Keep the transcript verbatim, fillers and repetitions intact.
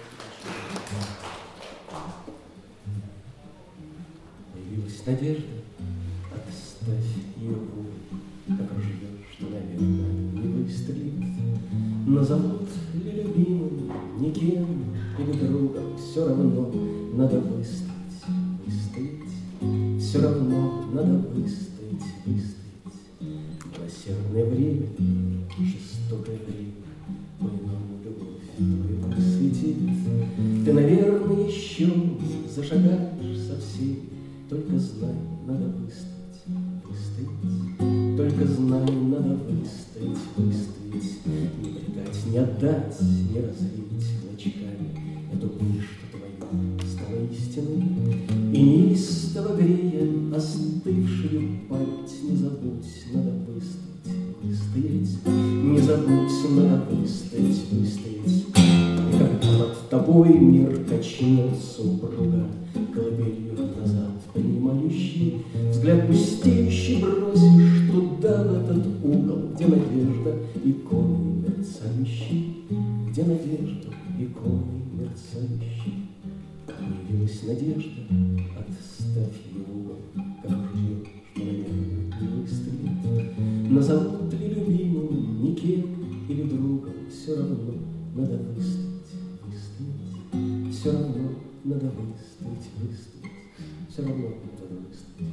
Появилась надежда, отставь ее, как ружье, что, наверное, не выстрелит. Назовут ли любимым, никем или другом, все равно надо выстоять, выстоять. Все равно надо выстоять, выстоять. Милосердное время, жестокое время, по-иному любовь твою просветит. Ты, наверное, еще зашагаешь совсем. Только знай, надо выстоять, выстоять. Только знай, надо выстоять, выстоять. Не предать, не отдать, не развеять клочками эту мышку твою стала истиной. И неистово грея остывшую память, не забудь, надо выстоять, выстоять. Не забудь, надо выстоять, выстоять. И когда над тобой мир качнулся упруга, колыбелью назад принимающий, взгляд пустеющий бросишь туда, в этот угол, где надежда иконой мерцающей, где надежда иконой мерцающей. Появилась надежда, отставь ее в угол, как ружье, что, наверное, не выстрелит. Назовут ли любимым, никем или другом, все равно надо выстоять, выстоять. Все равно надо выстоять, выстоять. Все равно надо выстоять.